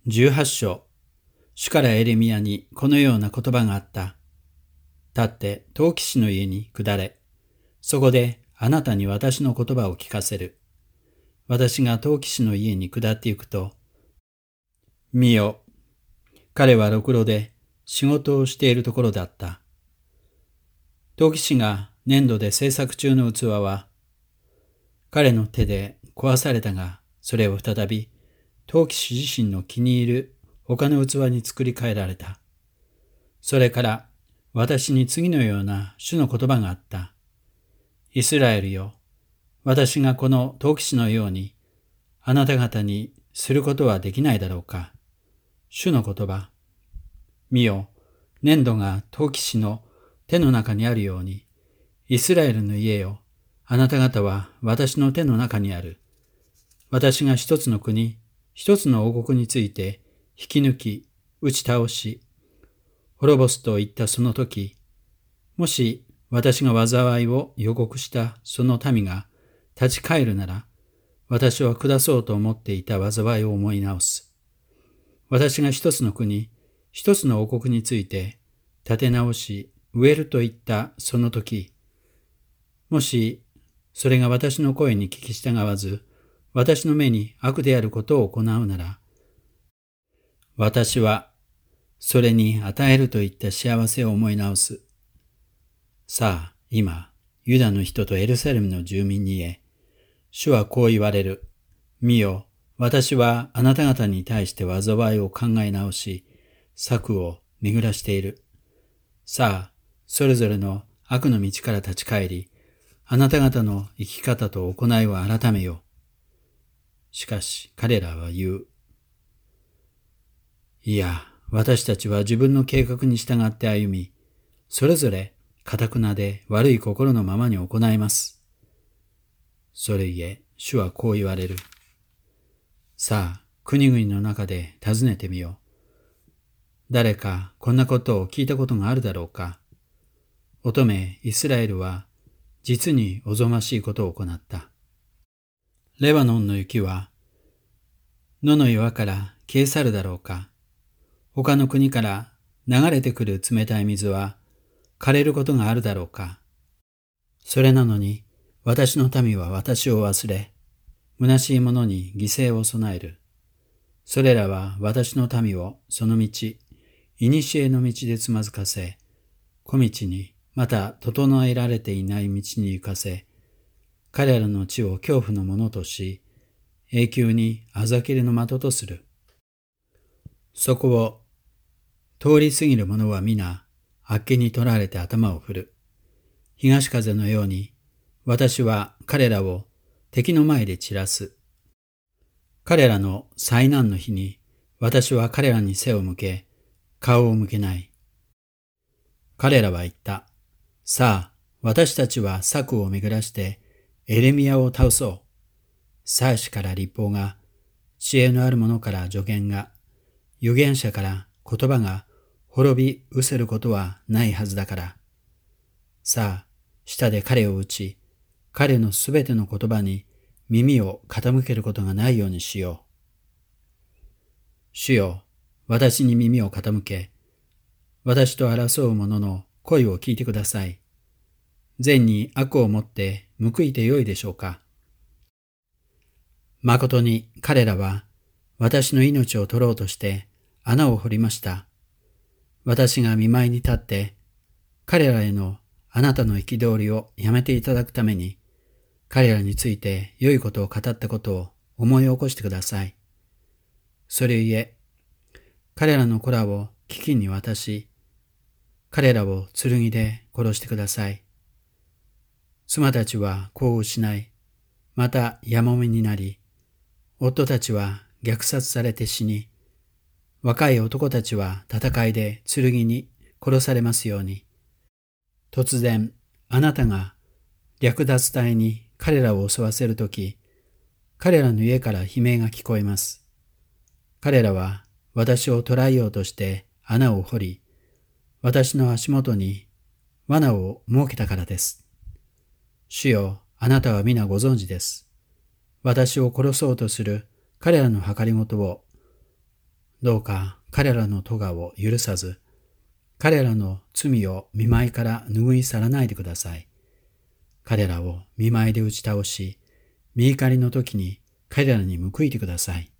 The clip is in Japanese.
18章。主からエレミヤにこのような言葉があった。立って陶器師の家に下れ。そこであなたに私の言葉を聞かせる。私が陶器師の家に下って行くと、見よ、彼はろくろで仕事をしているところだった。陶器師が粘土で製作中の器は、彼の手で壊されたが、それを再び陶器師自身の気に入る他の器に作り変えられた。それから私に次のような主の言葉があった。イスラエルよ、私がこの陶器師のようにあなた方にすることはできないだろうか。主の言葉。見よ、粘土が陶器師の手の中にあるように、イスラエルの家よ、あなた方は私の手の中にある。私が一つの国、一つの王国について引き抜き、打ち倒し、滅ぼすと言ったその時、もし私が災いを予告したその民が立ち返るなら、私は下そうと思っていた災いを思い直す。私が一つの国、一つの王国について立て直し、植えると言ったその時、もしそれが私の声に聞き従わず、私の目に悪であることを行うなら、私はそれに与えるといった幸せを思い直す。さあ、今、ユダの人とエルサレムの住民に言え、主はこう言われる。見よ、私はあなた方に対して災いを考え直し、策を巡らしている。さあ、それぞれの悪の道から立ち返り、あなた方の生き方と行いを改めよう。しかし彼らは言う。いや、私たちは自分の計画に従って歩み、それぞれ堅なで悪い心のままに行います。それゆえ、主はこう言われる。さあ、国々の中で尋ねてみよう。誰かこんなことを聞いたことがあるだろうか。乙女イスラエルは実におぞましいことを行った。レバノンの雪は野の岩から消え去るだろうか。他の国から流れてくる冷たい水は枯れることがあるだろうか。それなのに私の民は私を忘れ、虚しいものに犠牲を備える。それらは私の民をその道、古の道でつまずかせ、小道にまた整えられていない道に行かせ、彼らの地を恐怖のものとし、永久にあざきれの的とする。そこを通り過ぎる者は皆、あっけに取られて頭を振る。東風のように、私は彼らを敵の前で散らす。彼らの災難の日に、私は彼らに背を向け、顔を向けない。彼らは言った。さあ、私たちは策を巡らして、エレミヤを倒そう。祭司から律法が、知恵のある者から助言が、預言者から言葉が滅び失せることはないはずだから。さあ、舌で彼を打ち、彼のすべての言葉に耳を傾けることがないようにしよう。主よ、私に耳を傾け、私と争う者の声を聞いてください。善に悪をもって報いてよいでしょうか。誠に彼らは私の命を取ろうとして穴を掘りました。私が見舞いに立って彼らへのあなたの憤りをやめていただくために彼らについて良いことを語ったことを思い起こしてください。それゆえ、彼らの子らを飢饉に渡し、彼らを剣で殺してください。妻たちは子を失い、またやもめになり、夫たちは虐殺されて死に、若い男たちは戦いで剣に殺されますように。突然、あなたが略奪隊に彼らを襲わせるとき、彼らの家から悲鳴が聞こえます。彼らは私を捕らえようとして穴を掘り、私の足元に罠を設けたからです。主よ、あなたは皆ご存知です。私を殺そうとする彼らの計りごとをどうか彼らの咎を許さず、彼らの罪を見舞いから拭い去らないでください。彼らを見舞いで打ち倒し、見怒りの時に彼らに報いてください。